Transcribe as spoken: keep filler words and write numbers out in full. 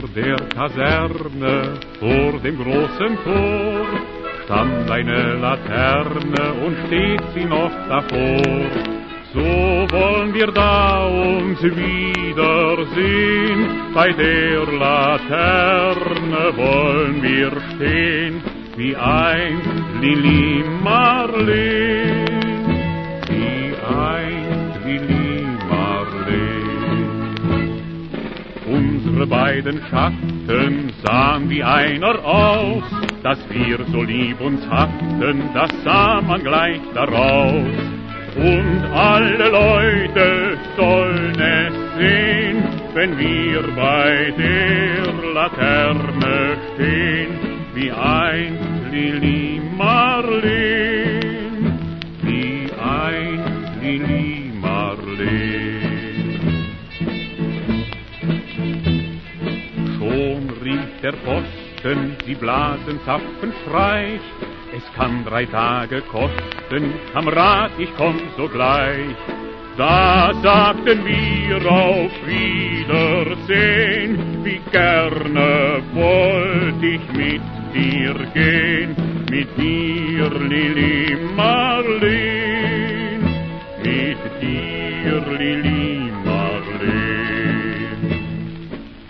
der Kaserne, vor dem großen Tor, stand eine Laterne und steht sie noch davor. So wollen wir da uns wiedersehen, bei der Laterne wollen wir stehen, wie einst Lili Marleen, wie einst Lili Marleen. Unsere beiden Schatten sahen wie einer aus, dass wir so lieb uns hatten, das sah man gleich daraus. Und alle Leute sollen es sehen, wenn wir bei der Laterne stehen, wie einst Lili Marleen, wie einst Lili Marleen. Schon rief der Posten, die blasen Zapfenstreich, es kann drei Tage kosten, Kamerad, ich komm sogleich. Da sagten wir auf Wiedersehen, wie gerne wollt ich mit dir gehen, mit dir, Lili Marleen.